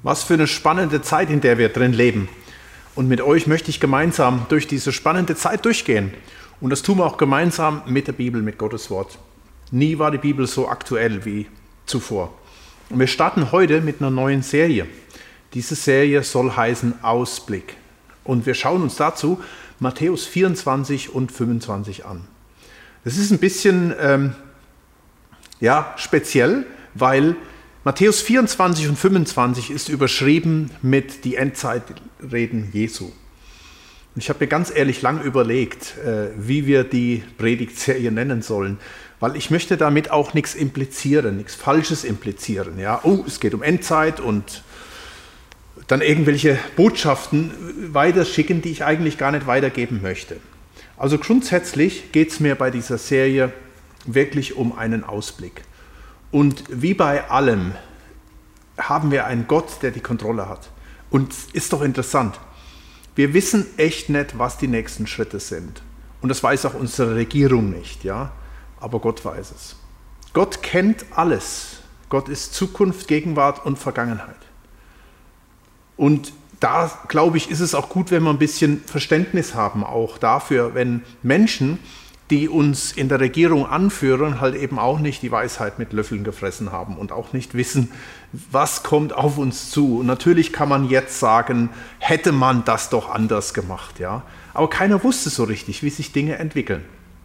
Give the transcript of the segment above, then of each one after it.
Was für eine spannende Zeit, in der wir drin leben. Und mit euch möchte ich gemeinsam durch diese spannende Zeit durchgehen. Und das tun wir auch gemeinsam mit der Bibel, mit Gottes Wort. Nie war die Bibel so aktuell wie zuvor. Und wir starten heute mit einer neuen Serie. Diese Serie soll heißen Ausblick. Und wir schauen uns dazu Matthäus 24 und 25 an. Das ist ein bisschen speziell, weil Matthäus 24 und 25 ist überschrieben mit die Endzeitreden Jesu. Und ich habe mir ganz ehrlich lang überlegt, wie wir die Predigtserie nennen sollen, weil ich möchte damit auch nichts implizieren, nichts Falsches implizieren. Ja? Oh, es geht um Endzeit und dann irgendwelche Botschaften weiterschicken, die ich eigentlich gar nicht weitergeben möchte. Also grundsätzlich geht es mir bei dieser Serie wirklich um einen Ausblick. Und wie bei allem haben wir einen Gott, der die Kontrolle hat. Und ist doch interessant, wir wissen echt nicht, was die nächsten Schritte sind. Und das weiß auch unsere Regierung nicht, ja? Aber Gott weiß es. Gott kennt alles. Gott ist Zukunft, Gegenwart und Vergangenheit. Und da, glaube ich, ist es auch gut, wenn wir ein bisschen Verständnis haben, auch dafür, wenn Menschen, die uns in der Regierung anführen, halt eben auch nicht die Weisheit mit Löffeln gefressen haben und auch nicht wissen, was kommt auf uns zu. Und natürlich kann man jetzt sagen, hätte man das doch anders gemacht, ja. Aber keiner wusste so richtig, wie sich Dinge entwickeln.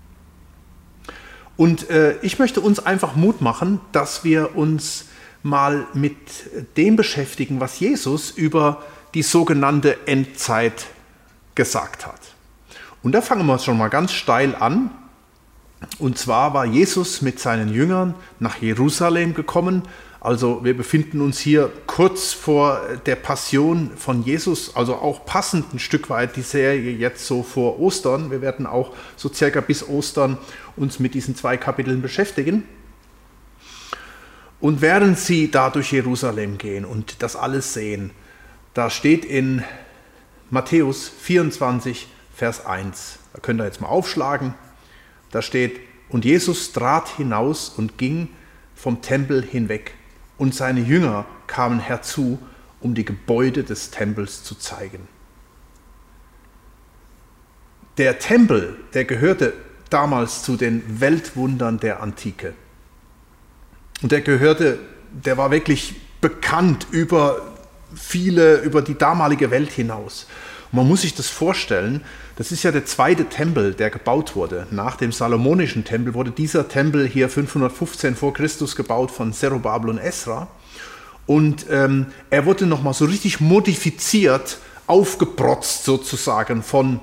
Und ich möchte uns einfach Mut machen, dass wir uns mal mit dem beschäftigen, was Jesus über die sogenannte Endzeit gesagt hat. Und da fangen wir schon mal ganz steil an. Und zwar war Jesus mit seinen Jüngern nach Jerusalem gekommen. Also wir befinden uns hier kurz vor der Passion von Jesus, also auch passend ein Stück weit die Serie jetzt so vor Ostern. Wir werden auch so circa bis Ostern uns mit diesen 2 Kapiteln beschäftigen. Und während sie da durch Jerusalem gehen und das alles sehen, da steht in Matthäus 24, Vers 1, da könnt ihr jetzt mal aufschlagen, da steht, und Jesus trat hinaus und ging vom Tempel hinweg, und seine Jünger kamen herzu, um die Gebäude des Tempels zu zeigen. Der Tempel, der gehörte damals zu den Weltwundern der Antike. Und der war wirklich bekannt über die damalige Welt hinaus. Und man muss sich das vorstellen, das ist ja der 2. Tempel, der gebaut wurde. Nach dem Salomonischen Tempel wurde dieser Tempel hier 515 vor Christus gebaut von Zerubabel und Esra. Und er wurde nochmal so richtig modifiziert, aufgeprotzt sozusagen von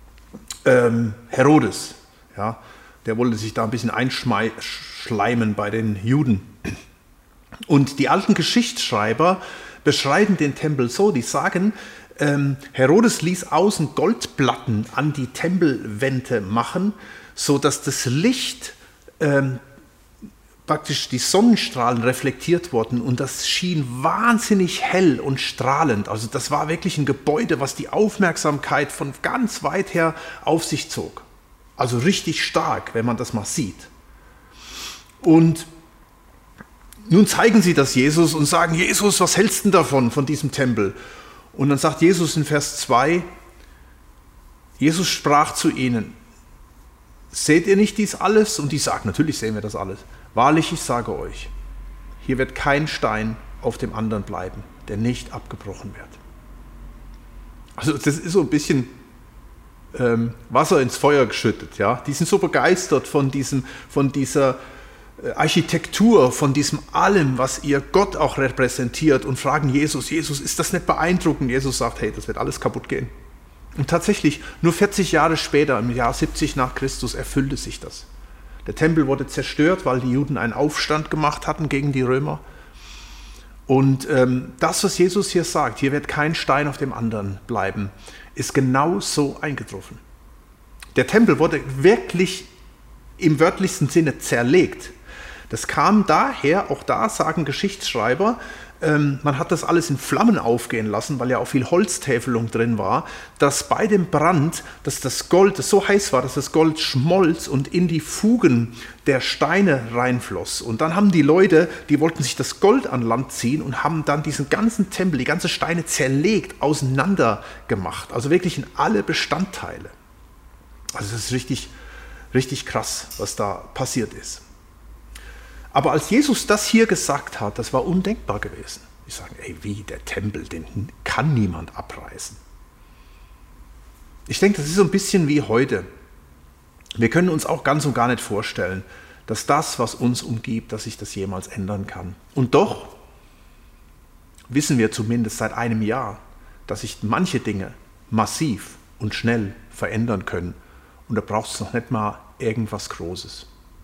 Herodes. Ja, der wollte sich da ein bisschen einschleimen bei den Juden. Und die alten Geschichtsschreiber beschreiben den Tempel so, die sagen, Herodes ließ außen Goldplatten an die Tempelwände machen, sodass das Licht, praktisch die Sonnenstrahlen reflektiert wurden und das schien wahnsinnig hell und strahlend. Also das war wirklich ein Gebäude, was die Aufmerksamkeit von ganz weit her auf sich zog. Also richtig stark, wenn man das mal sieht. Und nun zeigen sie das Jesus und sagen, Jesus, was hältst du davon, von diesem Tempel? Und dann sagt Jesus in Vers 2, Jesus sprach zu ihnen, seht ihr nicht dies alles? Und die sagen, natürlich sehen wir das alles. Wahrlich, ich sage euch, hier wird kein Stein auf dem anderen bleiben, der nicht abgebrochen wird. Also das ist so ein bisschen Wasser ins Feuer geschüttet. Ja? Die sind so begeistert von dieser Architektur, von diesem allem, was ihr Gott auch repräsentiert und fragen Jesus, ist das nicht beeindruckend? Jesus sagt, hey, das wird alles kaputt gehen. Und tatsächlich, nur 40 Jahre später, im Jahr 70 nach Christus, erfüllte sich das. Der Tempel wurde zerstört, weil die Juden einen Aufstand gemacht hatten gegen die Römer. Und das, was Jesus hier sagt, hier wird kein Stein auf dem anderen bleiben, ist genau so eingetroffen. Der Tempel wurde wirklich im wörtlichsten Sinne zerlegt. Das kam daher, auch da sagen Geschichtsschreiber, man hat das alles in Flammen aufgehen lassen, weil ja auch viel Holztäfelung drin war, dass bei dem Brand, dass das Gold, das so heiß war, dass das Gold schmolz und in die Fugen der Steine reinfloss. Und dann haben die Leute, die wollten sich das Gold an Land ziehen und haben dann diesen ganzen Tempel, die ganzen Steine zerlegt, auseinander gemacht. Also wirklich in alle Bestandteile. Also das ist richtig, richtig krass, was da passiert ist. Aber als Jesus das hier gesagt hat, das war undenkbar gewesen. Die sagen, ey, wie, der Tempel, den kann niemand abreißen. Ich denke, das ist so ein bisschen wie heute. Wir können uns auch ganz und gar nicht vorstellen, dass das, was uns umgibt, dass sich das jemals ändern kann. Und doch wissen wir zumindest seit einem Jahr, dass sich manche Dinge massiv und schnell verändern können. Und da braucht es noch nicht mal irgendwas Großes.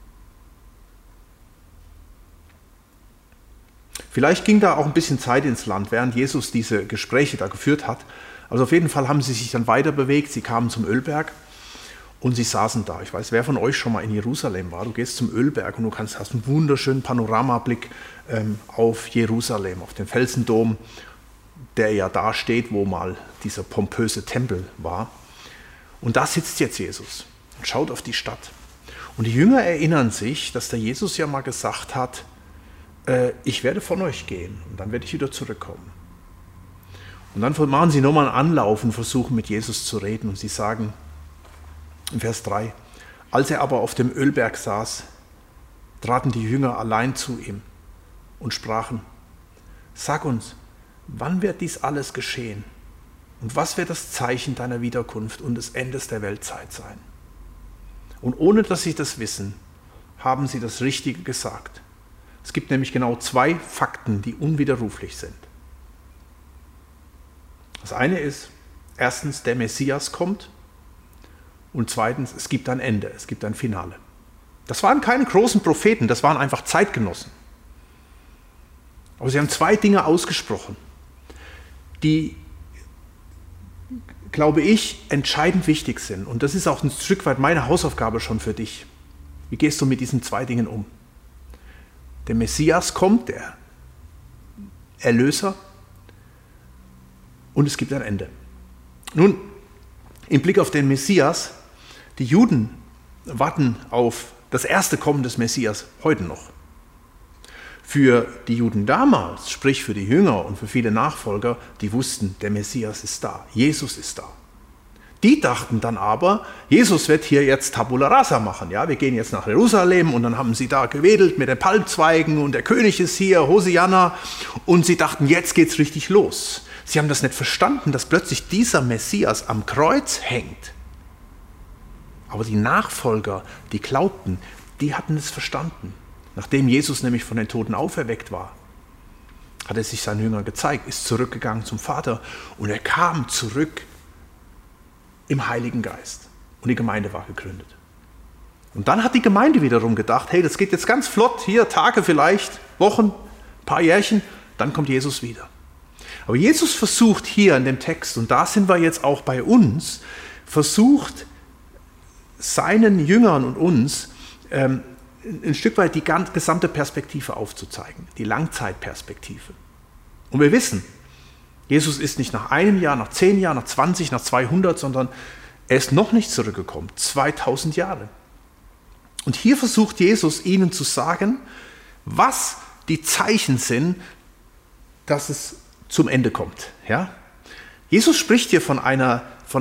Vielleicht ging da auch ein bisschen Zeit ins Land, während Jesus diese Gespräche da geführt hat. Also auf jeden Fall haben sie sich dann weiter bewegt. Sie kamen zum Ölberg und sie saßen da. Ich weiß, wer von euch schon mal in Jerusalem war. Du gehst zum Ölberg und du hast einen wunderschönen Panoramablick auf Jerusalem, auf den Felsendom, der ja da steht, wo mal dieser pompöse Tempel war. Und da sitzt jetzt Jesus und schaut auf die Stadt. Und die Jünger erinnern sich, dass der Jesus ja mal gesagt hat, ich werde von euch gehen und dann werde ich wieder zurückkommen. Und dann machen sie nochmal einen Anlauf und versuchen mit Jesus zu reden. Und sie sagen in Vers 3, als er aber auf dem Ölberg saß, traten die Jünger allein zu ihm und sprachen, sag uns, wann wird dies alles geschehen? Und was wird das Zeichen deiner Wiederkunft und des Endes der Weltzeit sein? Und ohne dass sie das wissen, haben sie das Richtige gesagt. Es gibt nämlich genau 2 Fakten, die unwiderruflich sind. Das eine ist, erstens, der Messias kommt und zweitens, es gibt ein Ende, es gibt ein Finale. Das waren keine großen Propheten, das waren einfach Zeitgenossen. Aber sie haben 2 Dinge ausgesprochen, die, glaube ich, entscheidend wichtig sind. Und das ist auch ein Stück weit meine Hausaufgabe schon für dich. Wie gehst du mit diesen 2 Dingen um? Der Messias kommt, der Erlöser, und es gibt ein Ende. Nun, im Blick auf den Messias, die Juden warten auf das erste Kommen des Messias heute noch. Für die Juden damals, sprich für die Jünger und für viele Nachfolger, die wussten, der Messias ist da, Jesus ist da. Die dachten dann aber, Jesus wird hier jetzt Tabula Rasa machen. Ja, wir gehen jetzt nach Jerusalem und dann haben sie da gewedelt mit den Palmzweigen und der König ist hier, Hosianna. Und sie dachten, jetzt geht's richtig los. Sie haben das nicht verstanden, dass plötzlich dieser Messias am Kreuz hängt. Aber die Nachfolger, die glaubten, die hatten es verstanden. Nachdem Jesus nämlich von den Toten auferweckt war, hat er sich seinen Jüngern gezeigt, ist zurückgegangen zum Vater und er kam zurück im Heiligen Geist. Und die Gemeinde war gegründet. Und dann hat die Gemeinde wiederum gedacht, hey, das geht jetzt ganz flott, hier Tage vielleicht, Wochen, ein paar Jährchen, dann kommt Jesus wieder. Aber Jesus versucht hier in dem Text, und da sind wir jetzt auch bei uns, versucht seinen Jüngern und uns ein Stück weit die gesamte Perspektive aufzuzeigen, die Langzeitperspektive. Und wir wissen, Jesus ist nicht nach einem Jahr, nach 10 Jahren, nach 20, nach 200, sondern er ist noch nicht zurückgekommen, 2000 Jahre. Und hier versucht Jesus ihnen zu sagen, was die Zeichen sind, dass es zum Ende kommt. Ja? Jesus spricht hier von einer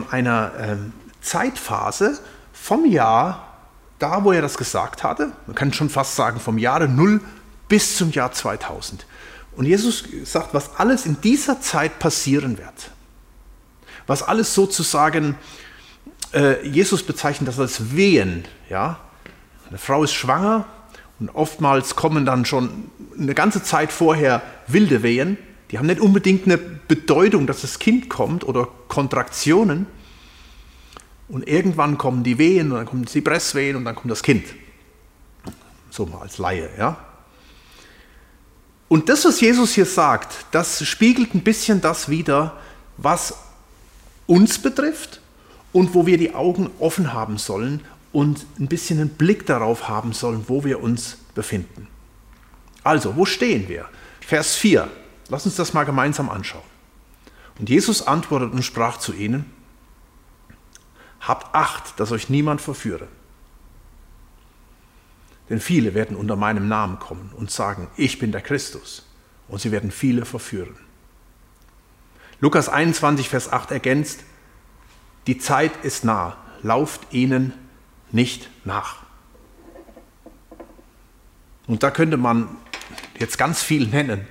Zeitphase vom Jahr, da wo er das gesagt hatte, man kann schon fast sagen vom Jahre 0 bis zum Jahr 2000. Und Jesus sagt, was alles in dieser Zeit passieren wird. Was alles sozusagen, Jesus bezeichnet das als Wehen. Ja? Eine Frau ist schwanger und oftmals kommen dann schon eine ganze Zeit vorher wilde Wehen. Die haben nicht unbedingt eine Bedeutung, dass das Kind kommt oder Kontraktionen. Und irgendwann kommen die Wehen und dann kommen die Presswehen und dann kommt das Kind. So mal als Laie, ja. Und das, was Jesus hier sagt, das spiegelt ein bisschen das wider, was uns betrifft und wo wir die Augen offen haben sollen und ein bisschen einen Blick darauf haben sollen, wo wir uns befinden. Also, wo stehen wir? Vers 4. Lass uns das mal gemeinsam anschauen. Und Jesus antwortet und sprach zu ihnen: Habt Acht, dass euch niemand verführe. Denn viele werden unter meinem Namen kommen und sagen, ich bin der Christus. Und sie werden viele verführen. Lukas 21, Vers 8 ergänzt: Die Zeit ist nah, lauft ihnen nicht nach. Und da könnte man jetzt ganz viel nennen,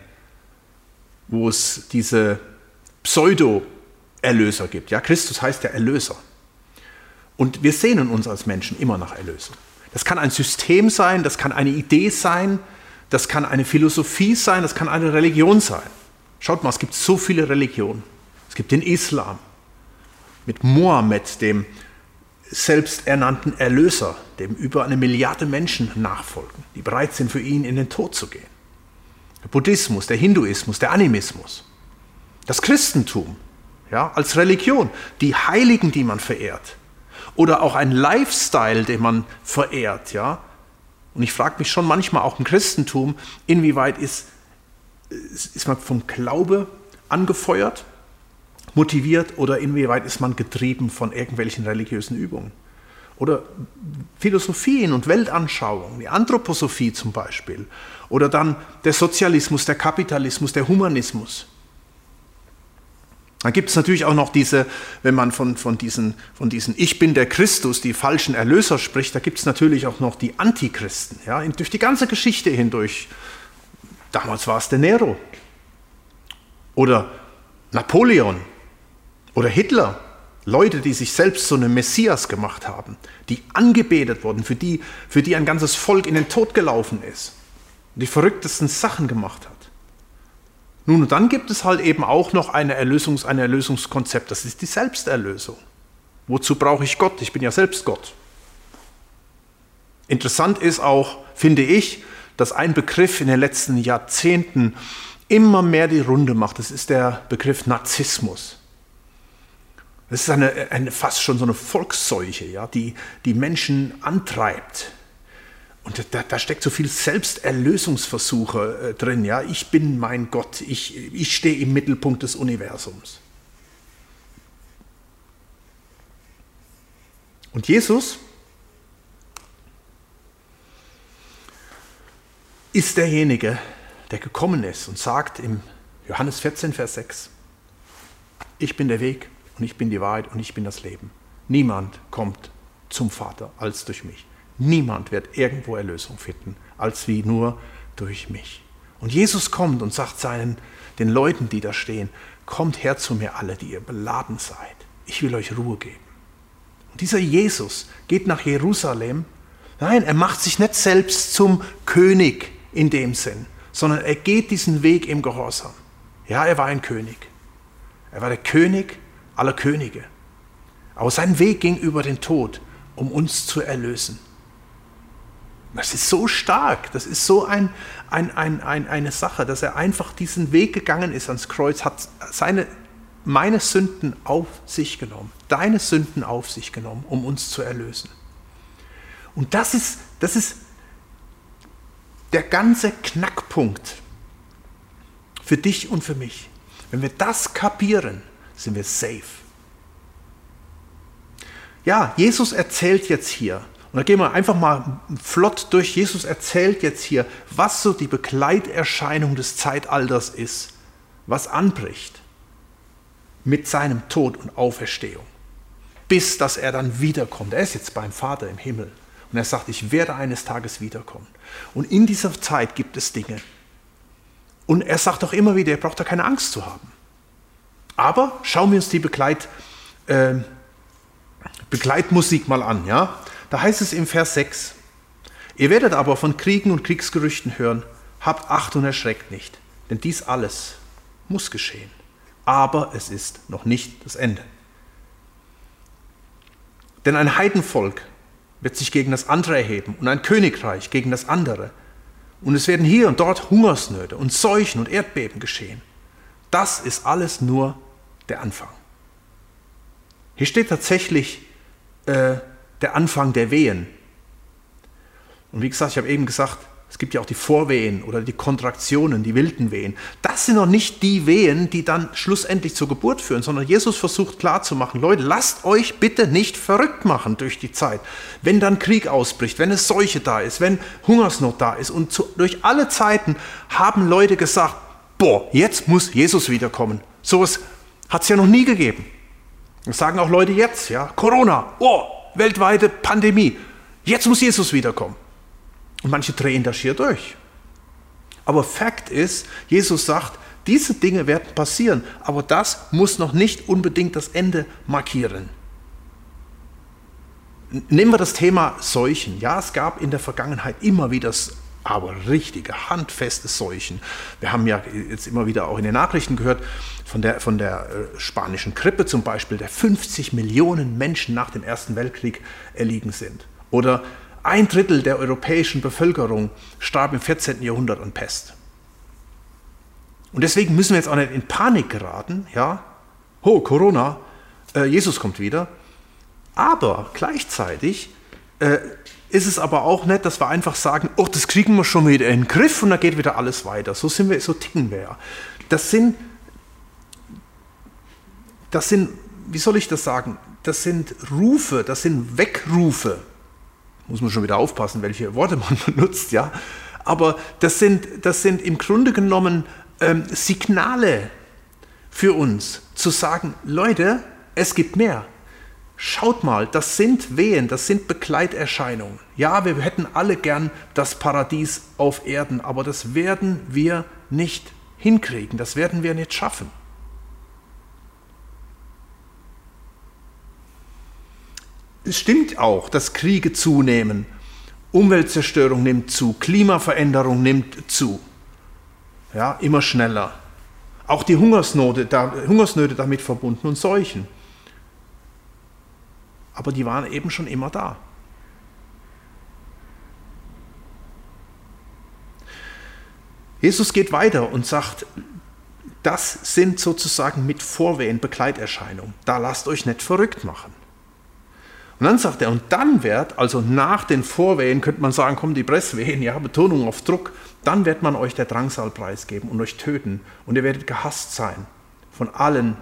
wo es diese Pseudo-Erlöser gibt. Ja, Christus heißt ja Erlöser. Und wir sehnen uns als Menschen immer nach Erlösung. Das kann ein System sein, das kann eine Idee sein, das kann eine Philosophie sein, das kann eine Religion sein. Schaut mal, es gibt so viele Religionen. Es gibt den Islam mit Mohammed, dem selbsternannten Erlöser, dem über 1 Milliarde Menschen nachfolgen, die bereit sind, für ihn in den Tod zu gehen. Der Buddhismus, der Hinduismus, der Animismus. Das Christentum, ja, als Religion, die Heiligen, die man verehrt. Oder auch ein Lifestyle, den man verehrt. Ja? Und ich frage mich schon manchmal auch im Christentum, inwieweit ist man vom Glaube angefeuert, motiviert oder inwieweit ist man getrieben von irgendwelchen religiösen Übungen. Oder Philosophien und Weltanschauungen, die Anthroposophie zum Beispiel. Oder dann der Sozialismus, der Kapitalismus, der Humanismus. Dann gibt es natürlich auch noch diese, wenn man von diesen Ich bin der Christus, die falschen Erlöser spricht, da gibt es natürlich auch noch die Antichristen. Ja, durch die ganze Geschichte hindurch. Damals war es der Nero. Oder Napoleon. Oder Hitler. Leute, die sich selbst so einen Messias gemacht haben, die angebetet wurden, für die ein ganzes Volk in den Tod gelaufen ist. Und die verrücktesten Sachen gemacht hat. Nun, und dann gibt es halt eben auch noch ein Erlösungskonzept, das ist die Selbsterlösung. Wozu brauche ich Gott? Ich bin ja selbst Gott. Interessant ist auch, finde ich, dass ein Begriff in den letzten Jahrzehnten immer mehr die Runde macht. Das ist der Begriff Narzissmus. Das ist fast schon so eine Volksseuche, ja, die Menschen antreibt. Und da steckt so viel Selbsterlösungsversuche drin. Ja? Ich bin mein Gott, ich stehe im Mittelpunkt des Universums. Und Jesus ist derjenige, der gekommen ist und sagt im Johannes 14, Vers 6, ich bin der Weg und ich bin die Wahrheit und ich bin das Leben. Niemand kommt zum Vater als durch mich. Niemand wird irgendwo Erlösung finden, als wie nur durch mich. Und Jesus kommt und sagt den Leuten, die da stehen, kommt her zu mir alle, die ihr beladen seid. Ich will euch Ruhe geben. Und dieser Jesus geht nach Jerusalem. Nein, er macht sich nicht selbst zum König in dem Sinn, sondern er geht diesen Weg im Gehorsam. Ja, er war ein König. Er war der König aller Könige. Aber sein Weg ging über den Tod, um uns zu erlösen. Das ist so stark, das ist so eine Sache, dass er einfach diesen Weg gegangen ist ans Kreuz, hat meine Sünden auf sich genommen, deine Sünden auf sich genommen, um uns zu erlösen. Und das ist der ganze Knackpunkt für dich und für mich. Wenn wir das kapieren, sind wir safe. Ja, Jesus erzählt jetzt hier, und da gehen wir einfach mal flott durch. Jesus erzählt jetzt hier, was so die Begleiterscheinung des Zeitalters ist, was anbricht mit seinem Tod und Auferstehung, bis dass er dann wiederkommt. Er ist jetzt beim Vater im Himmel und er sagt, ich werde eines Tages wiederkommen. Und in dieser Zeit gibt es Dinge. Und er sagt auch immer wieder, ihr braucht da keine Angst zu haben. Aber schauen wir uns die Begleitmusik mal an, ja? Da heißt es im Vers 6, ihr werdet aber von Kriegen und Kriegsgerüchten hören, habt Acht und erschreckt nicht, denn dies alles muss geschehen. Aber es ist noch nicht das Ende. Denn ein Heidenvolk wird sich gegen das andere erheben und ein Königreich gegen das andere. Und es werden hier und dort Hungersnöte und Seuchen und Erdbeben geschehen. Das ist alles nur der Anfang. Hier steht tatsächlich der Anfang der Wehen. Und wie gesagt, ich habe eben gesagt, Es gibt ja auch die Vorwehen oder die Kontraktionen, die wilden Wehen. Das sind noch nicht die Wehen, die dann schlussendlich zur Geburt führen, sondern Jesus versucht klarzumachen, Leute, lasst euch bitte nicht verrückt machen durch die Zeit. Wenn dann Krieg ausbricht, wenn es Seuche da ist, wenn Hungersnot da ist. Und durch alle Zeiten haben Leute gesagt, boah, jetzt muss Jesus wiederkommen. Sowas hat es ja noch nie gegeben. Das sagen auch Leute jetzt, ja, Corona, oh, weltweite Pandemie, jetzt muss Jesus wiederkommen. Und manche drehen das schier durch. Aber Fakt ist, Jesus sagt, diese Dinge werden passieren, aber das muss noch nicht unbedingt das Ende markieren. Nehmen wir das Thema Seuchen. Ja, es gab in der Vergangenheit immer wieder aber richtige, handfeste Seuchen. Wir haben ja jetzt immer wieder auch in den Nachrichten gehört von der spanischen Grippe zum Beispiel, der 50 Millionen Menschen nach dem Ersten Weltkrieg erliegen sind. Oder 1/3 der europäischen Bevölkerung starb im 14. Jahrhundert an Pest. Und deswegen müssen wir jetzt auch nicht in Panik geraten, ja, Corona, Jesus kommt wieder. Aber gleichzeitig ist es aber auch nicht, dass wir einfach sagen, oh, das kriegen wir schon wieder in den Griff und dann geht wieder alles weiter. So ticken wir ja. Das sind, wie soll ich das sagen, das sind Rufe, das sind Weckrufe. Muss man schon wieder aufpassen, welche Worte man benutzt, ja. Aber das sind im Grunde genommen Signale für uns, zu sagen, Leute, es gibt mehr. Schaut mal, das sind Wehen, das sind Begleiterscheinungen. Ja, wir hätten alle gern das Paradies auf Erden, aber das werden wir nicht hinkriegen, das werden wir nicht schaffen. Es stimmt auch, dass Kriege zunehmen, Umweltzerstörung nimmt zu, Klimaveränderung nimmt zu, ja, immer schneller. Auch die Hungersnöte damit verbunden und Seuchen. Aber die waren eben schon immer da. Jesus geht weiter und sagt, das sind sozusagen mit Vorwehen Begleiterscheinungen. Da lasst euch nicht verrückt machen. Und dann sagt er, und dann wird, also nach den Vorwehen, könnte man sagen, kommen die Presswehen, ja, Betonung auf Druck, dann wird man euch der Drangsal preisgeben und euch töten. Und ihr werdet gehasst sein von allen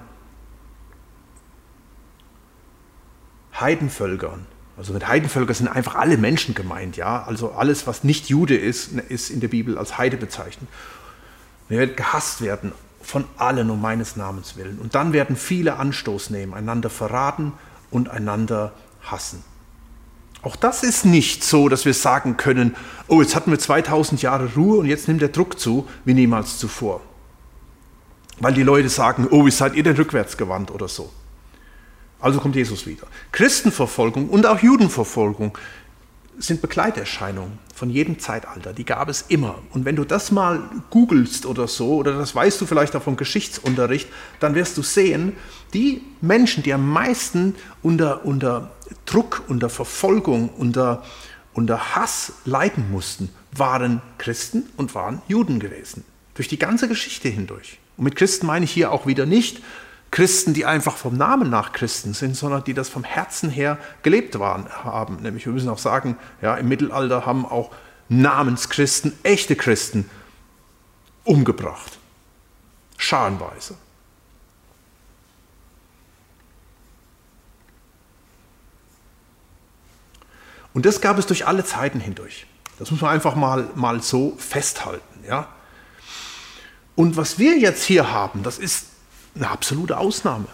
Heidenvölkern. Also mit Heidenvölkern sind einfach alle Menschen gemeint, ja. Also alles, was nicht Jude ist, ist in der Bibel als Heide bezeichnet. Und ihr werdet gehasst werden von allen um meines Namens willen. Und dann werden viele Anstoß nehmen, einander verraten und einander hassen. Auch das ist nicht so, dass wir sagen können, oh, jetzt hatten wir 2000 Jahre Ruhe und jetzt nimmt der Druck zu, wie niemals zuvor. Weil die Leute sagen, oh, wie seid ihr denn rückwärts gewandt oder so. Also kommt Jesus wieder. Christenverfolgung und auch Judenverfolgung sind Begleiterscheinungen von jedem Zeitalter. Die gab es immer. Und wenn du das mal googelst oder so, oder das weißt du vielleicht auch vom Geschichtsunterricht, dann wirst du sehen, die Menschen, die am meisten unter Druck, unter Verfolgung, unter Hass leiden mussten, waren Christen und waren Juden gewesen. Durch die ganze Geschichte hindurch. Und mit Christen meine ich hier auch wieder nicht Christen, die einfach vom Namen nach Christen sind, sondern die das vom Herzen her gelebt haben. Nämlich, wir müssen auch sagen, ja, im Mittelalter haben auch Namenschristen, echte Christen, umgebracht. Scharenweise. Und das gab es durch alle Zeiten hindurch. Das muss man einfach mal so festhalten. Ja? Und was wir jetzt hier haben, das ist eine absolute Ausnahme.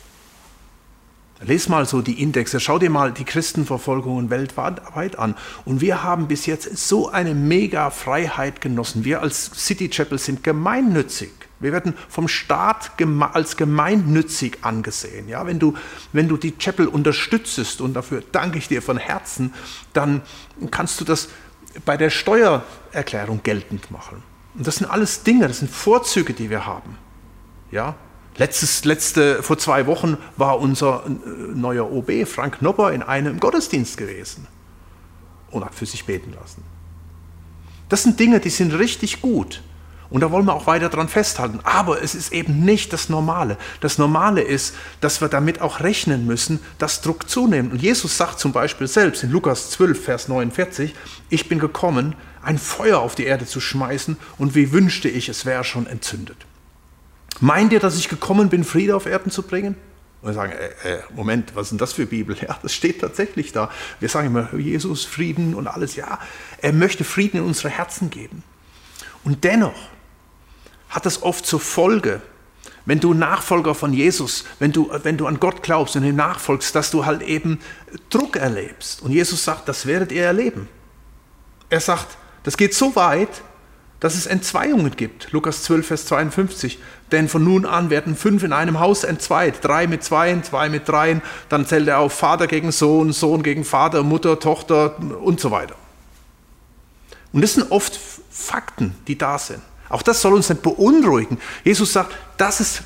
Lies mal so die Indexe, schau dir mal die Christenverfolgungen weltweit an. Und wir haben bis jetzt so eine mega Freiheit genossen. Wir als City Chapel sind gemeinnützig. Wir werden vom Staat als gemeinnützig angesehen. Ja, wenn du die Chapel unterstützest, und dafür danke ich dir von Herzen, dann kannst du das bei der Steuererklärung geltend machen. Und das sind alles Dinge, das sind Vorzüge, die wir haben. Ja? Vor 2 Wochen war unser neuer OB, Frank Knopper, in einem Gottesdienst gewesen und hat für sich beten lassen. Das sind Dinge, die sind richtig gut. Und da wollen wir auch weiter dran festhalten. Aber es ist eben nicht das Normale. Das Normale ist, dass wir damit auch rechnen müssen, dass Druck zunimmt. Und Jesus sagt zum Beispiel selbst in Lukas 12, Vers 49, ich bin gekommen, ein Feuer auf die Erde zu schmeißen und wie wünschte ich, es wäre schon entzündet. Meint ihr, dass ich gekommen bin, Friede auf Erden zu bringen? Und wir sagen, Moment, was ist denn das für Bibel? Ja, das steht tatsächlich da. Wir sagen immer, Jesus, Frieden und alles. Ja, er möchte Frieden in unsere Herzen geben. Und dennoch hat das oft zur Folge, wenn du Nachfolger von Jesus, wenn du an Gott glaubst und ihm nachfolgst, dass du halt eben Druck erlebst. Und Jesus sagt, das werdet ihr erleben. Er sagt, das geht so weit, dass es Entzweiungen gibt. Lukas 12, Vers 52. Denn von nun an werden 5 in einem Haus entzweit. 3 mit 2, 2 mit 3. Dann zählt er auf Vater gegen Sohn, Sohn gegen Vater, Mutter, Tochter und so weiter. Und das sind oft Fakten, die da sind. Auch das soll uns nicht beunruhigen. Jesus sagt, das ist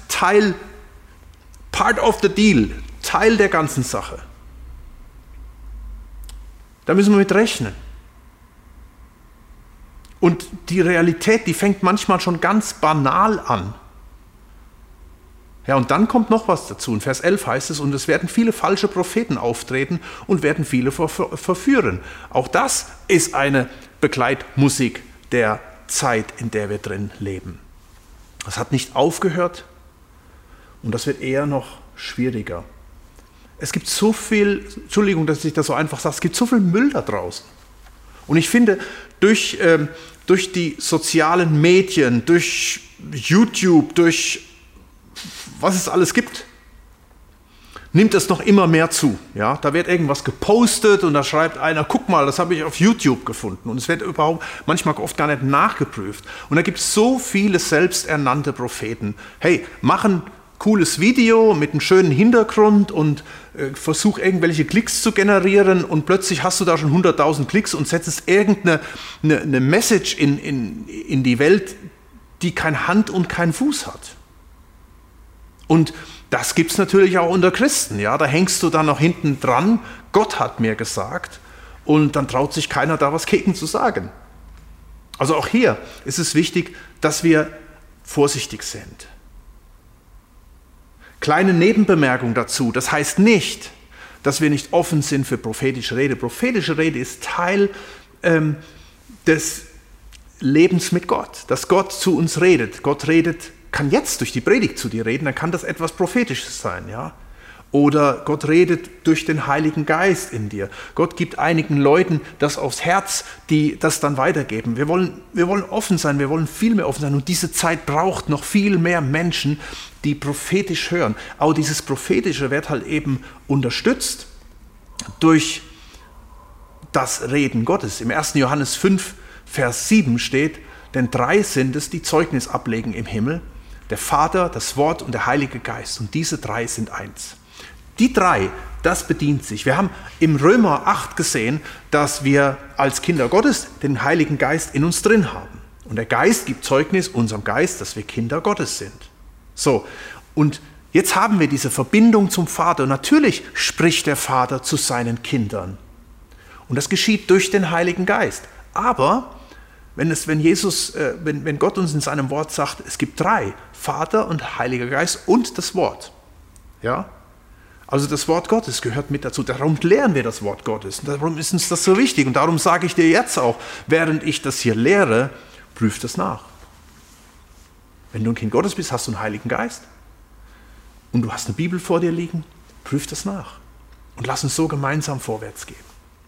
part of the deal, Teil der ganzen Sache. Da müssen wir mit rechnen. Und die Realität, die fängt manchmal schon ganz banal an. Ja, und dann kommt noch was dazu. In Vers 11 heißt es, und es werden viele falsche Propheten auftreten und werden viele verführen. Auch das ist eine Begleitmusik der Zeit, in der wir drin leben. Das hat nicht aufgehört und das wird eher noch schwieriger. Es gibt so viel, Entschuldigung, dass ich das so einfach sage, es gibt so viel Müll da draußen. Und ich finde, durch die sozialen Medien, durch YouTube, durch was es alles gibt, nimmt es noch immer mehr zu. Ja? Da wird irgendwas gepostet und da schreibt einer, guck mal, das habe ich auf YouTube gefunden. Und es wird überhaupt manchmal oft gar nicht nachgeprüft. Und da gibt es so viele selbsternannte Propheten. Hey, mach ein cooles Video mit einem schönen Hintergrund und versuch irgendwelche Klicks zu generieren und plötzlich hast du da schon 100.000 Klicks und setzt irgendeine Message in die Welt, die kein Hand und kein Fuß hat. Und das gibt es natürlich auch unter Christen. Ja? Da hängst du dann noch hinten dran, Gott hat mir gesagt, und dann traut sich keiner da was gegen zu sagen. Also auch hier ist es wichtig, dass wir vorsichtig sind. Kleine Nebenbemerkung dazu, das heißt nicht, dass wir nicht offen sind für prophetische Rede. Prophetische Rede ist Teil des Lebens mit Gott, dass Gott zu uns redet. Gott kann jetzt durch die Predigt zu dir reden, dann kann das etwas Prophetisches sein, ja. Oder Gott redet durch den Heiligen Geist in dir. Gott gibt einigen Leuten das aufs Herz, die das dann weitergeben. Wir wollen offen sein, wir wollen viel mehr offen sein. Und diese Zeit braucht noch viel mehr Menschen, die prophetisch hören. Aber dieses Prophetische wird halt eben unterstützt durch das Reden Gottes. Im 1. Johannes 5, Vers 7 steht, denn 3 sind es, die Zeugnis ablegen im Himmel, der Vater, das Wort und der Heilige Geist. Und diese 3 sind eins. Die 3, das bedient sich. Wir haben im Römer 8 gesehen, dass wir als Kinder Gottes den Heiligen Geist in uns drin haben. Und der Geist gibt Zeugnis unserem Geist, dass wir Kinder Gottes sind. So, und jetzt haben wir diese Verbindung zum Vater. Und natürlich spricht der Vater zu seinen Kindern. Und das geschieht durch den Heiligen Geist. Aber wenn Gott uns in seinem Wort sagt, es gibt 3, Vater und Heiliger Geist und das Wort. Ja? Also das Wort Gottes gehört mit dazu. Darum lernen wir das Wort Gottes. Und darum ist uns das so wichtig. Und darum sage ich dir jetzt auch, während ich das hier lehre, prüf das nach. Wenn du ein Kind Gottes bist, hast du einen Heiligen Geist. Und du hast eine Bibel vor dir liegen, prüf das nach. Und lass uns so gemeinsam vorwärts gehen.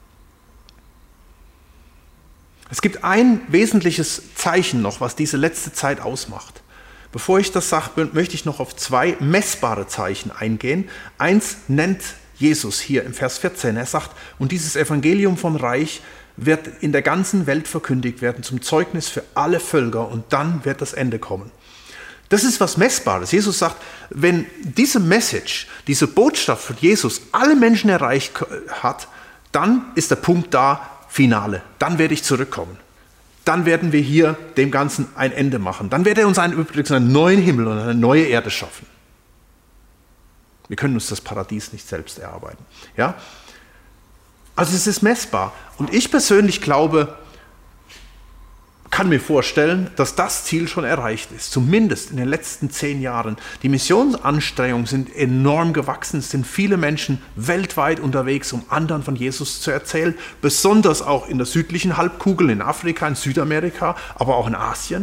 Es gibt ein wesentliches Zeichen noch, was diese letzte Zeit ausmacht. Bevor ich das sage, möchte ich noch auf 2 messbare Zeichen eingehen. Eins nennt Jesus hier im Vers 14. Er sagt, und dieses Evangelium vom Reich wird in der ganzen Welt verkündigt werden zum Zeugnis für alle Völker und dann wird das Ende kommen. Das ist was Messbares. Jesus sagt, wenn diese Message, diese Botschaft von Jesus alle Menschen erreicht hat, dann ist der Punkt da, Finale. Dann werde ich zurückkommen. Dann werden wir hier dem Ganzen ein Ende machen. Dann wird er uns übrigens einen neuen Himmel und eine neue Erde schaffen. Wir können uns das Paradies nicht selbst erarbeiten. Ja? Also es ist messbar. Und ich persönlich glaube, kann mir vorstellen, dass das Ziel schon erreicht ist, zumindest in den letzten 10 Jahren. Die Missionsanstrengungen sind enorm gewachsen. Es sind viele Menschen weltweit unterwegs, um anderen von Jesus zu erzählen, besonders auch in der südlichen Halbkugel, in Afrika, in Südamerika, aber auch in Asien.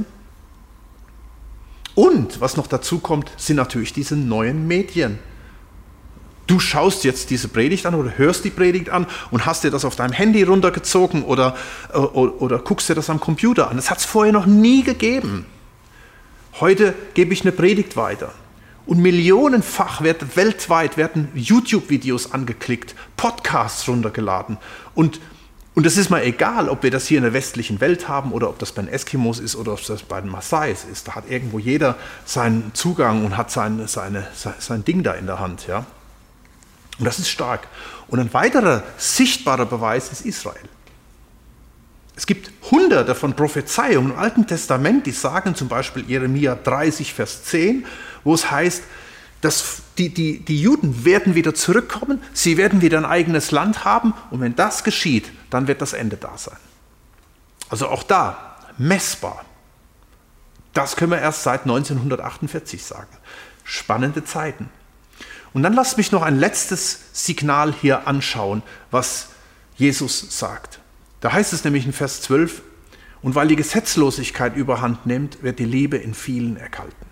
Und was noch dazu kommt, sind natürlich diese neuen Medien. Du schaust jetzt diese Predigt an oder hörst die Predigt an und hast dir das auf deinem Handy runtergezogen oder guckst dir das am Computer an. Das hat es vorher noch nie gegeben. Heute gebe ich eine Predigt weiter. Und millionenfach weltweit werden YouTube-Videos angeklickt, Podcasts runtergeladen. Und das ist mal egal, ob wir das hier in der westlichen Welt haben oder ob das bei den Eskimos ist oder ob das bei den Maasais ist. Da hat irgendwo jeder seinen Zugang und hat sein Ding da in der Hand, ja. Und das ist stark. Und ein weiterer sichtbarer Beweis ist Israel. Es gibt hunderte von Prophezeiungen im Alten Testament, die sagen zum Beispiel Jeremia 30, Vers 10, wo es heißt, dass die Juden werden wieder zurückkommen, sie werden wieder ein eigenes Land haben und wenn das geschieht, dann wird das Ende da sein. Also auch da, messbar. Das können wir erst seit 1948 sagen. Spannende Zeiten. Und dann lasst mich noch ein letztes Signal hier anschauen, was Jesus sagt. Da heißt es nämlich in Vers 12, und weil die Gesetzlosigkeit überhand nimmt, wird die Liebe in vielen erkalten.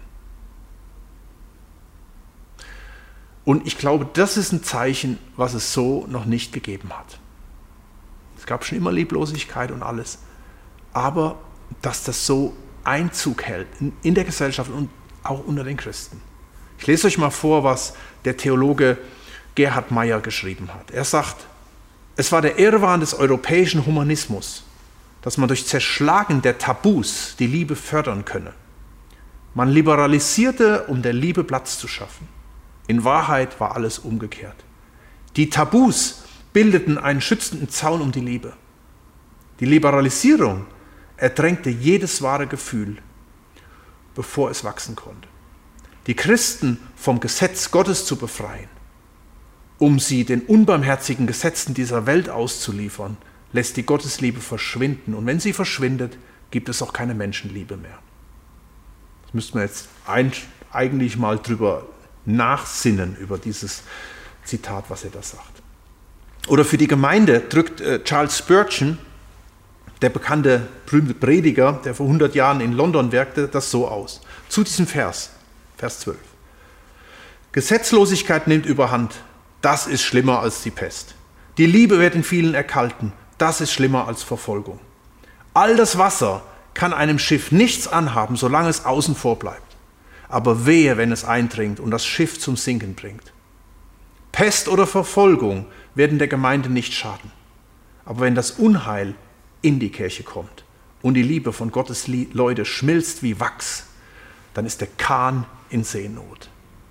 Und ich glaube, das ist ein Zeichen, was es so noch nicht gegeben hat. Es gab schon immer Lieblosigkeit und alles, aber dass das so Einzug hält in der Gesellschaft und auch unter den Christen. Ich lese euch mal vor, was der Theologe Gerhard Meyer geschrieben hat. Er sagt, es war der Irrwahn des europäischen Humanismus, dass man durch Zerschlagen der Tabus die Liebe fördern könne. Man liberalisierte, um der Liebe Platz zu schaffen. In Wahrheit war alles umgekehrt. Die Tabus bildeten einen schützenden Zaun um die Liebe. Die Liberalisierung ertränkte jedes wahre Gefühl, bevor es wachsen konnte. Die Christen vom Gesetz Gottes zu befreien, um sie den unbarmherzigen Gesetzen dieser Welt auszuliefern, lässt die Gottesliebe verschwinden. Und wenn sie verschwindet, gibt es auch keine Menschenliebe mehr. Das müssten wir jetzt eigentlich mal drüber nachsinnen, über dieses Zitat, was er da sagt. Oder für die Gemeinde drückt Charles Spurgeon, der bekannte berühmte Prediger, der vor 100 Jahren in London wirkte, das so aus. Zu diesem Vers 12. Gesetzlosigkeit nimmt überhand, das ist schlimmer als die Pest. Die Liebe wird in vielen erkalten, das ist schlimmer als Verfolgung. All das Wasser kann einem Schiff nichts anhaben, solange es außen vor bleibt. Aber wehe, wenn es eindringt und das Schiff zum Sinken bringt. Pest oder Verfolgung werden der Gemeinde nicht schaden. Aber wenn das Unheil in die Kirche kommt und die Liebe von Gottes Leute schmilzt wie Wachs, dann ist der Kahn in Seenot.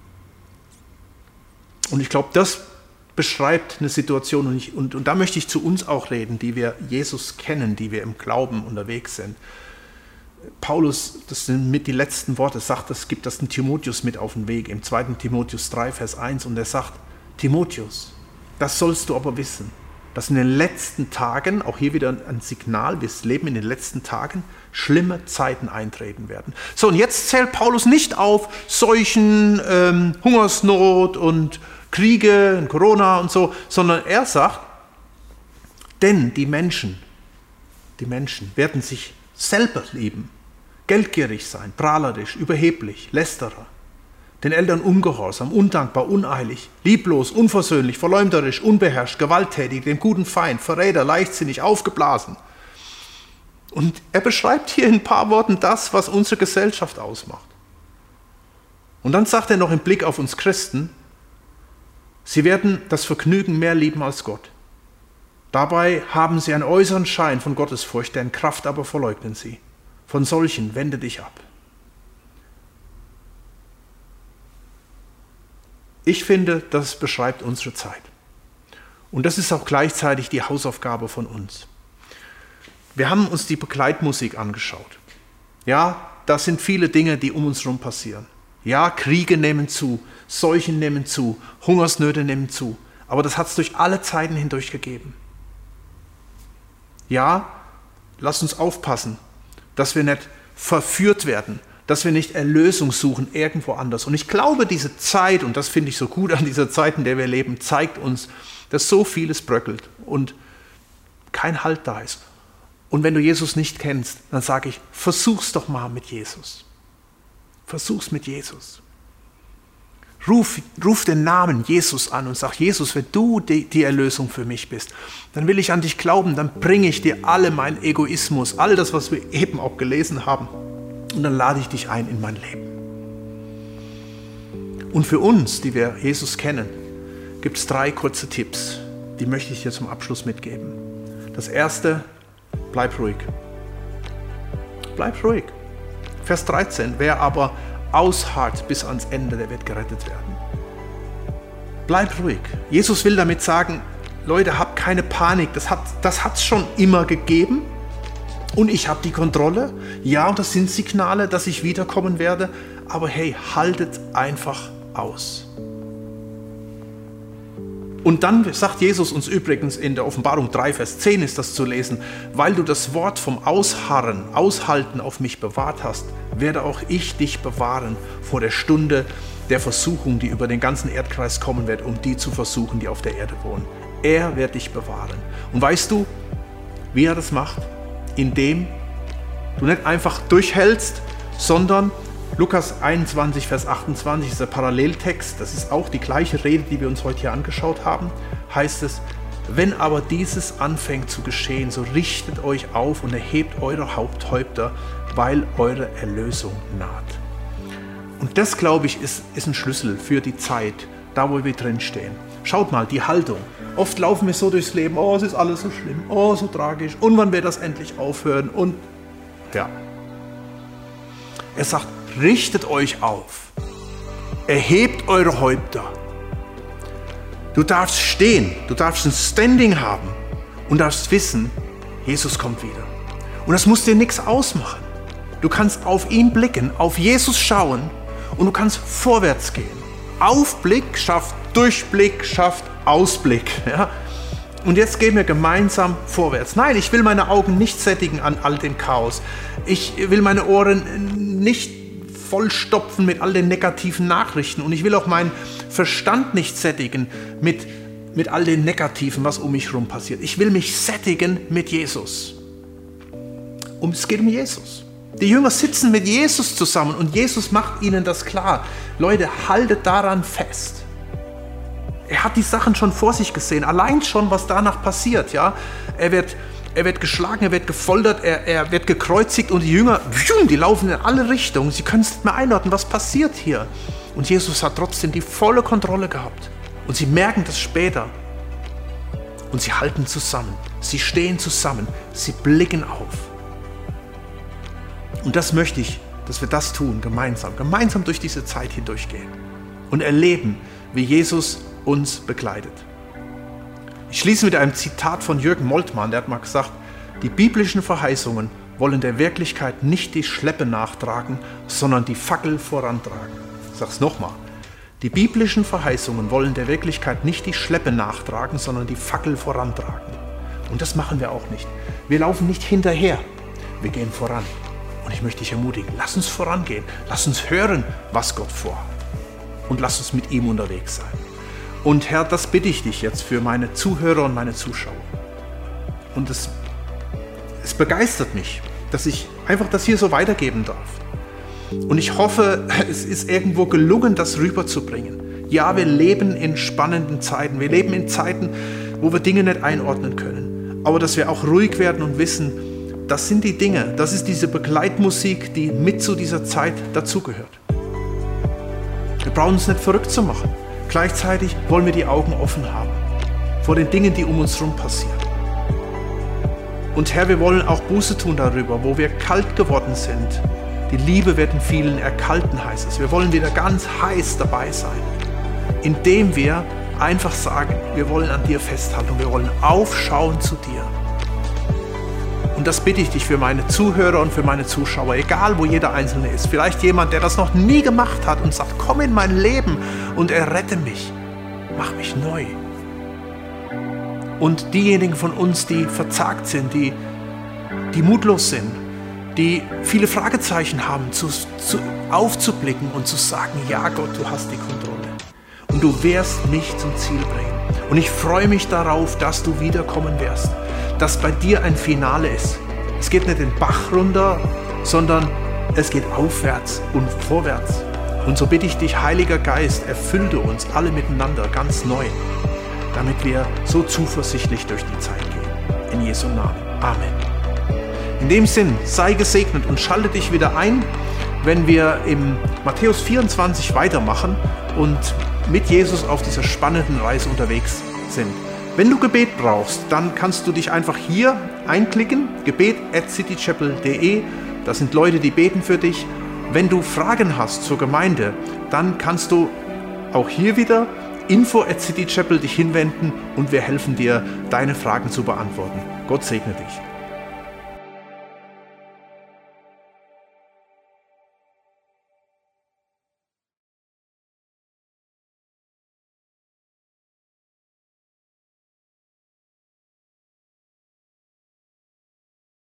Und ich glaube, das beschreibt eine Situation und da möchte ich zu uns auch reden, die wir Jesus kennen, die wir im Glauben unterwegs sind. Paulus, das sind mit die letzten Worte, sagt, das gibt das den Timotheus mit auf den Weg, im 2. Timotheus 3, Vers 1, und er sagt, Timotheus, das sollst du aber wissen, dass in den letzten Tagen, auch hier wieder ein Signal, wir leben in den letzten Tagen, schlimme Zeiten eintreten werden. So, und jetzt zählt Paulus nicht auf Seuchen, Hungersnot und Kriege, Corona und so, sondern er sagt, denn die Menschen werden sich selber lieben, geldgierig sein, prahlerisch, überheblich, lästerer, den Eltern ungehorsam, undankbar, uneilig, lieblos, unversöhnlich, verleumderisch, unbeherrscht, gewalttätig, dem guten Feind, Verräter, leichtsinnig, aufgeblasen. Und er beschreibt hier in ein paar Worten das, was unsere Gesellschaft ausmacht. Und dann sagt er noch im Blick auf uns Christen, sie werden das Vergnügen mehr lieben als Gott. Dabei haben sie einen äußeren Schein von Gottesfurcht, deren Kraft aber verleugnen sie. Von solchen wende dich ab. Ich finde, das beschreibt unsere Zeit. Und das ist auch gleichzeitig die Hausaufgabe von uns. Wir haben uns die Begleitmusik angeschaut. Ja, das sind viele Dinge, die um uns herum passieren. Ja, Kriege nehmen zu, Seuchen nehmen zu, Hungersnöte nehmen zu. Aber das hat es durch alle Zeiten hindurch gegeben. Ja, lasst uns aufpassen, dass wir nicht verführt werden, dass wir nicht Erlösung suchen irgendwo anders. Und ich glaube, diese Zeit, und das finde ich so gut an dieser Zeit, in der wir leben, zeigt uns, dass so vieles bröckelt und kein Halt da ist. Und wenn du Jesus nicht kennst, dann sage ich, versuch's doch mal mit Jesus. Versuch's mit Jesus. Ruf den Namen Jesus an und sag, Jesus, wenn du die Erlösung für mich bist, dann will ich an dich glauben, dann bringe ich dir alle meinen Egoismus, all das, was wir eben auch gelesen haben, und dann lade ich dich ein in mein Leben. Und für uns, die wir Jesus kennen, gibt es 3 kurze Tipps, die möchte ich dir zum Abschluss mitgeben. Das erste, bleib ruhig. Bleib ruhig. Vers 13, wer aber ausharrt bis ans Ende, der wird gerettet werden. Bleib ruhig. Jesus will damit sagen, Leute, habt keine Panik, das hat es schon immer gegeben und ich habe die Kontrolle. Ja, und das sind Signale, dass ich wiederkommen werde, aber hey, haltet einfach aus. Und dann sagt Jesus uns übrigens in der Offenbarung 3, Vers 10 ist das zu lesen, weil du das Wort vom Ausharren, Aushalten auf mich bewahrt hast, werde auch ich dich bewahren vor der Stunde der Versuchung, die über den ganzen Erdkreis kommen wird, um die zu versuchen, die auf der Erde wohnen. Er wird dich bewahren. Und weißt du, wie er das macht? Indem du nicht einfach durchhältst, sondern Lukas 21, Vers 28 ist der Paralleltext, das ist auch die gleiche Rede, die wir uns heute hier angeschaut haben, heißt es, wenn aber dieses anfängt zu geschehen, so richtet euch auf und erhebt eure Haupthäupter, weil eure Erlösung naht. Und das, glaube ich, ist ein Schlüssel für die Zeit, da wo wir drin stehen. Schaut mal, die Haltung. Oft laufen wir so durchs Leben, oh, es ist alles so schlimm, oh, so tragisch, und wann wird das endlich aufhören? Und ja. Er sagt, richtet euch auf, erhebt eure Häupter. Du darfst stehen, du darfst ein Standing haben und darfst wissen, Jesus kommt wieder. Und das muss dir nichts ausmachen. Du kannst auf ihn blicken, auf Jesus schauen und du kannst vorwärts gehen. Aufblick schafft Durchblick, schafft Ausblick. Ja? Und jetzt gehen wir gemeinsam vorwärts. Nein, ich will meine Augen nicht sättigen an all dem Chaos. Ich will meine Ohren nicht vollstopfen mit all den negativen Nachrichten. Und ich will auch meinen Verstand nicht sättigen mit all den Negativen, was um mich herum passiert. Ich will mich sättigen mit Jesus. Und es geht um Jesus. Die Jünger sitzen mit Jesus zusammen und Jesus macht ihnen das klar. Leute, haltet daran fest. Er hat die Sachen schon vor sich gesehen. Allein schon, was danach passiert. Ja? Er wird geschlagen, er wird gefoltert, er wird gekreuzigt und die Jünger, die laufen in alle Richtungen. Sie können es nicht mehr einordnen, was passiert hier. Und Jesus hat trotzdem die volle Kontrolle gehabt. Und sie merken das später. Und sie halten zusammen. Sie stehen zusammen. Sie blicken auf. Und das möchte ich, dass wir das tun, gemeinsam durch diese Zeit hindurchgehen und erleben, wie Jesus uns begleitet. Ich schließe mit einem Zitat von Jürgen Moltmann, der hat mal gesagt, die biblischen Verheißungen wollen der Wirklichkeit nicht die Schleppe nachtragen, sondern die Fackel vorantragen. Ich sage es nochmal. Die biblischen Verheißungen wollen der Wirklichkeit nicht die Schleppe nachtragen, sondern die Fackel vorantragen. Und das machen wir auch nicht. Wir laufen nicht hinterher, wir gehen voran. Und ich möchte dich ermutigen, lass uns vorangehen, lass uns hören, was Gott vorhat. Und lass uns mit ihm unterwegs sein. Und Herr, das bitte ich dich jetzt für meine Zuhörer und meine Zuschauer. Und es begeistert mich, dass ich einfach das hier so weitergeben darf. Und ich hoffe, es ist irgendwo gelungen, das rüberzubringen. Ja, wir leben in spannenden Zeiten. Wir leben in Zeiten, wo wir Dinge nicht einordnen können. Aber dass wir auch ruhig werden und wissen, das sind die Dinge, das ist diese Begleitmusik, die mit zu dieser Zeit dazugehört. Wir brauchen uns nicht verrückt zu machen. Gleichzeitig wollen wir die Augen offen haben vor den Dingen, die um uns herum passieren. Und Herr, wir wollen auch Buße tun darüber, wo wir kalt geworden sind. Die Liebe wird in vielen erkalten, heißt es. Wir wollen wieder ganz heiß dabei sein, indem wir einfach sagen, wir wollen an dir festhalten und wir wollen aufschauen zu dir. Und das bitte ich dich für meine Zuhörer und für meine Zuschauer, egal wo jeder Einzelne ist. Vielleicht jemand, der das noch nie gemacht hat und sagt, komm in mein Leben und errette mich, mach mich neu. Und diejenigen von uns, die verzagt sind, die mutlos sind, die viele Fragezeichen haben, aufzublicken und zu sagen, ja Gott, du hast die Kontrolle. Und du wirst mich zum Ziel bringen. Und ich freue mich darauf, dass du wiederkommen wirst. Dass bei dir ein Finale ist. Es geht nicht den Bach runter, sondern es geht aufwärts und vorwärts. Und so bitte ich dich, Heiliger Geist, erfülle uns alle miteinander ganz neu, damit wir so zuversichtlich durch die Zeit gehen. In Jesu Namen. Amen. In dem Sinn, sei gesegnet und schalte dich wieder ein, wenn wir im Matthäus 24 weitermachen und mit Jesus auf dieser spannenden Reise unterwegs sind. Wenn du Gebet brauchst, dann kannst du dich einfach hier einklicken, gebet@citychapel.de. Das sind Leute, die beten für dich. Wenn du Fragen hast zur Gemeinde, dann kannst du auch hier wieder info@citychapel dich hinwenden und wir helfen dir, deine Fragen zu beantworten. Gott segne dich.